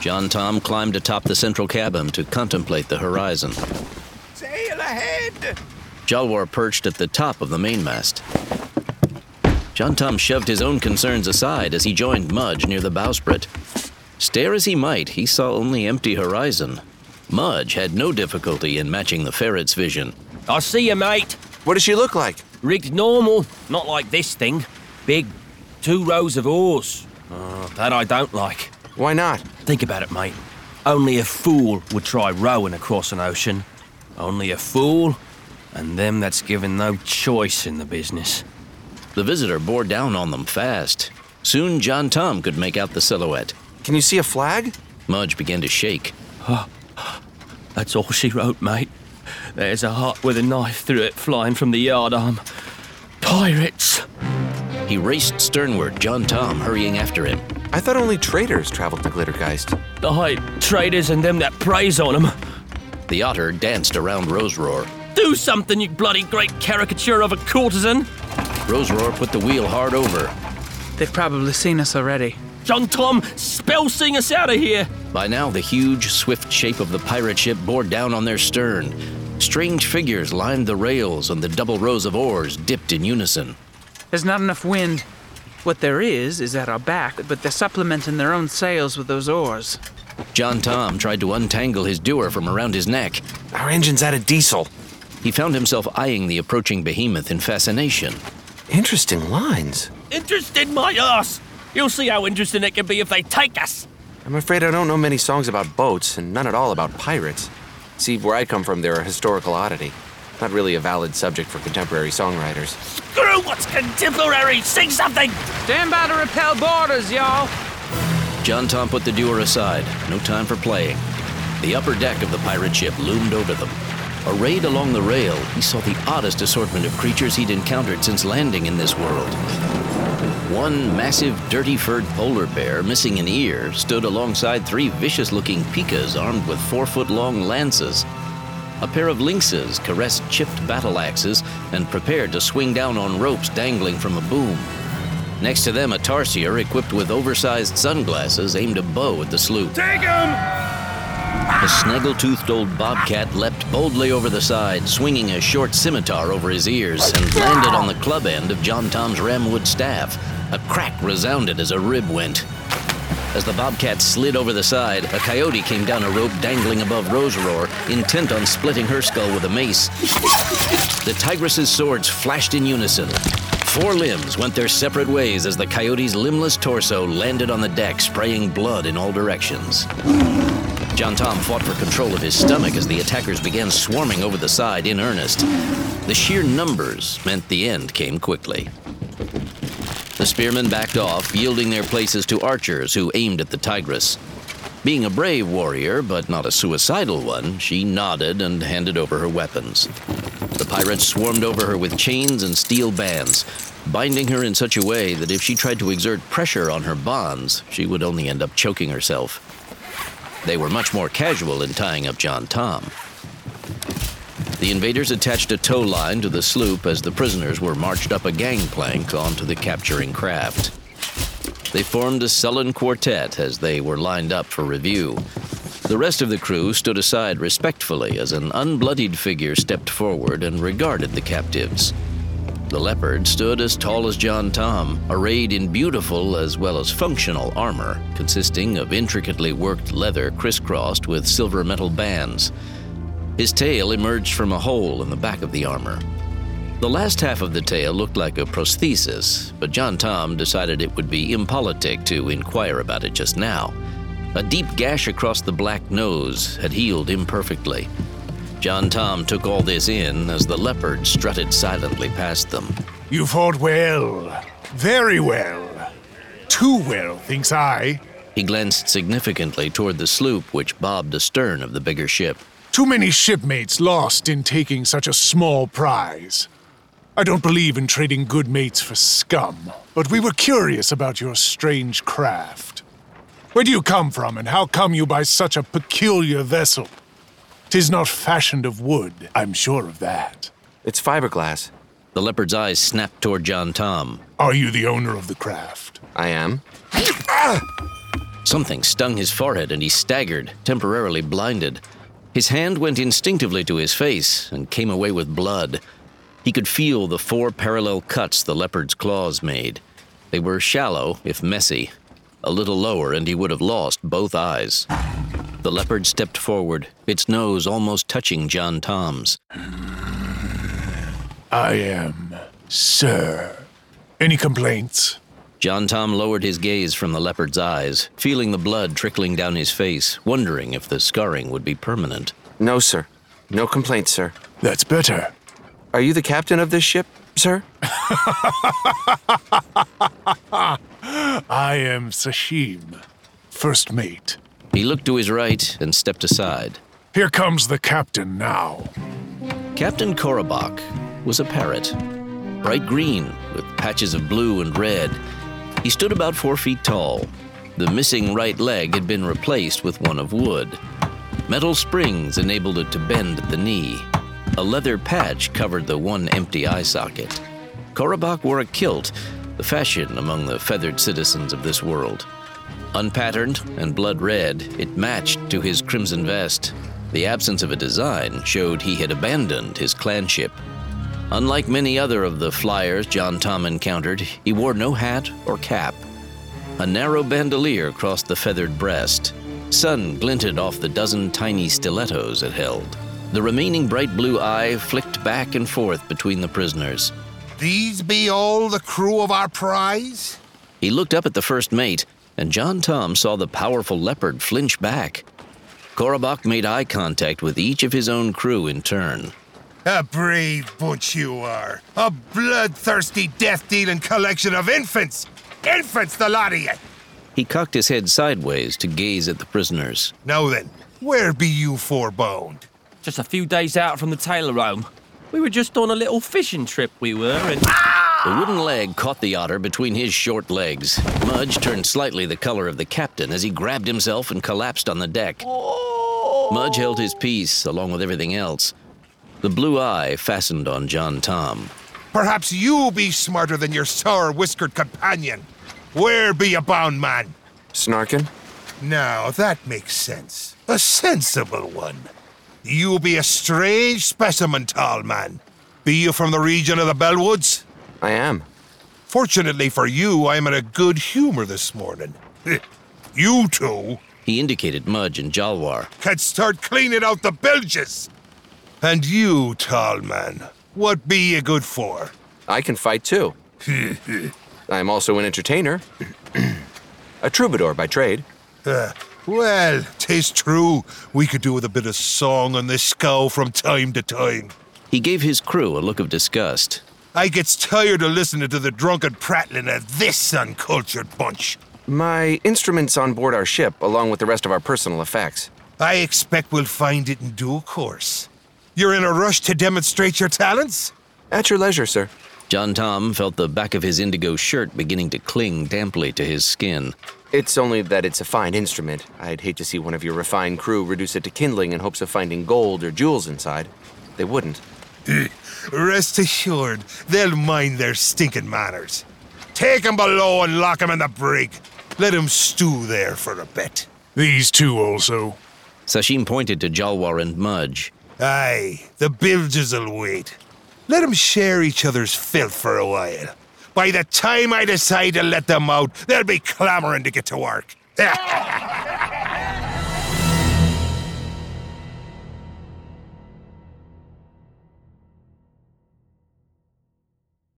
John Tom climbed atop the central cabin to contemplate the horizon. Sail ahead! Jalwar perched at the top of the mainmast. John Tom shoved his own concerns aside as he joined Mudge near the bowsprit. Stare as he might, he saw only empty horizon. Mudge had no difficulty in matching the ferret's vision. I see you, mate. What does she look like? Rigged normal, not like this thing. Big, 2 rows of oars. That I don't like. Why not? Think about it, mate. Only a fool would try rowing across an ocean. Only a fool, and them that's given no choice in the business. The visitor bore down on them fast. Soon John Tom could make out the silhouette. Can you see a flag? Mudge began to shake. That's all she wrote, mate. There's a heart with a knife through it flying from the yardarm. Pirates! He raced sternward, John Tom hurrying after him. I thought only traders traveled to Glittergeist. Aye, traders and them that preys on them. The otter danced around Roseroar. Do something, you bloody great caricature of a courtesan! Roseroar put the wheel hard over. They've probably seen us already. John Tom, spell sing us out of here! By now, the huge, swift shape of the pirate ship bore down on their stern. Strange figures lined the rails, and the double rows of oars dipped in unison. There's not enough wind. What there is at our back, but they're supplementing their own sails with those oars. John Tom tried to untangle his dewar from around his neck. Our engine's out of diesel. He found himself eyeing the approaching behemoth in fascination. Interesting lines. Interested my ass! You'll see how interesting it can be if they take us! I'm afraid I don't know many songs about boats, and none at all about pirates. See, where I come from, they're a historical oddity. Not really a valid subject for contemporary songwriters. Screw what's contemporary! Sing something! Stand by to repel boarders, y'all! John Tom put the dewar aside. No time for playing. The upper deck of the pirate ship loomed over them. Arrayed along the rail, he saw the oddest assortment of creatures he'd encountered since landing in this world. One massive, dirty-furred polar bear, missing an ear, stood alongside 3 vicious-looking pikas armed with 4-foot-long lances. A pair of lynxes caressed chipped battle axes and prepared to swing down on ropes dangling from a boom. Next to them, a tarsier equipped with oversized sunglasses aimed a bow at the sloop. Take him! A snaggle-toothed old bobcat leapt boldly over the side, swinging a short scimitar over his ears, and landed on the club end of John Tom's ramwood staff. A crack resounded as a rib went. As the bobcat slid over the side, a coyote came down a rope dangling above Roseroar, intent on splitting her skull with a mace. The tigress's swords flashed in unison. 4 limbs went their separate ways as the coyote's limbless torso landed on the deck, spraying blood in all directions. John Tom fought for control of his stomach as the attackers began swarming over the side in earnest. The sheer numbers meant the end came quickly. The spearmen backed off, yielding their places to archers who aimed at the tigress. Being a brave warrior, but not a suicidal one, she nodded and handed over her weapons. The pirates swarmed over her with chains and steel bands, binding her in such a way that if she tried to exert pressure on her bonds, she would only end up choking herself. They were much more casual in tying up John Tom. The invaders attached a tow line to the sloop as the prisoners were marched up a gangplank onto the capturing craft. They formed a sullen quartet as they were lined up for review. The rest of the crew stood aside respectfully as an unbloodied figure stepped forward and regarded the captives. The leopard stood as tall as John Tom, arrayed in beautiful as well as functional armor, consisting of intricately worked leather crisscrossed with silver metal bands. His tail emerged from a hole in the back of the armor. The last half of the tail looked like a prosthesis, but John Tom decided it would be impolitic to inquire about it just now. A deep gash across the black nose had healed imperfectly. John Tom took all this in as the leopard strutted silently past them. You fought well. Very well. Too well, thinks I. He glanced significantly toward the sloop which bobbed astern of the bigger ship. Too many shipmates lost in taking such a small prize. I don't believe in trading good mates for scum, but we were curious about your strange craft. Where do you come from, and how come you by such a peculiar vessel? 'Tis not fashioned of wood, I'm sure of that. It's fiberglass. The leopard's eyes snapped toward John Tom. Are you the owner of the craft? I am. Something stung his forehead and he staggered, temporarily blinded. His hand went instinctively to his face and came away with blood. He could feel the 4 parallel cuts the leopard's claws made. They were shallow, if messy. A little lower and he would have lost both eyes. The leopard stepped forward, its nose almost touching John Tom's. I am, sir. Any complaints? John Tom lowered his gaze from the leopard's eyes, feeling the blood trickling down his face, wondering if the scarring would be permanent. No, sir. No complaints, sir. That's better. Are you the captain of this ship, sir? I am Sashim, first mate. He looked to his right and stepped aside. Here comes the captain now. Captain Korobok was a parrot, bright green with patches of blue and red. He stood about 4 feet tall. The missing right leg had been replaced with one of wood. Metal springs enabled it to bend at the knee. A leather patch covered the one empty eye socket. Korobok wore a kilt, the fashion among the feathered citizens of this world. Unpatterned and blood red, it matched to his crimson vest. The absence of a design showed he had abandoned his clanship. Unlike many other of the flyers John Tom encountered, he wore no hat or cap. A narrow bandolier crossed the feathered breast. Sun glinted off the dozen tiny stilettos it held. The remaining bright blue eye flicked back and forth between the prisoners. These be all the crew of our prize? He looked up at the first mate, and John Tom saw the powerful leopard flinch back. Korobok made eye contact with each of his own crew in turn. A brave bunch you are. A bloodthirsty, death-dealing collection of infants. Infants, the lot of you. He cocked his head sideways to gaze at the prisoners. Now then, where be you four bound? Just a few days out from the Taylor home. We were just on a little fishing trip, we were, and... The wooden leg caught the otter between his short legs. Mudge turned slightly the color of the captain as he grabbed himself and collapsed on the deck. Mudge held his peace, along with everything else. The blue eye fastened on John Tom. Perhaps you be smarter than your sour-whiskered companion. Where be you bound, man? Snarkin? Now, that makes sense. A sensible one. You be a strange specimen, tall man. Be you from the region of the Bellwoods? I am. Fortunately for you, I am in a good humor this morning. You two He indicated Mudge and Jalwar. can start cleaning out the bilges. And you, tall man, what be you good for? I can fight too. I am also an entertainer. A troubadour by trade. Well, 'tis true. We could do with a bit of song on this scow from time to time. He gave his crew a look of disgust. I gets tired of listening to the drunken prattling of this uncultured bunch. My instruments on board our ship, along with the rest of our personal effects. I expect we'll find it in due course. You're in a rush to demonstrate your talents? At your leisure, sir. John Tom felt the back of his indigo shirt beginning to cling damply to his skin. It's only that it's a fine instrument. I'd hate to see one of your refined crew reduce it to kindling in hopes of finding gold or jewels inside. They wouldn't. Rest assured, they'll mind their stinking manners. Take 'em below and lock 'em in the brig. Let 'em stew there for a bit. These two also. Sashim pointed to Jalwar and Mudge. Aye, the bilges'll wait. Let 'em share each other's filth for a while. By the time I decide to let them out, they'll be clamoring to get to work.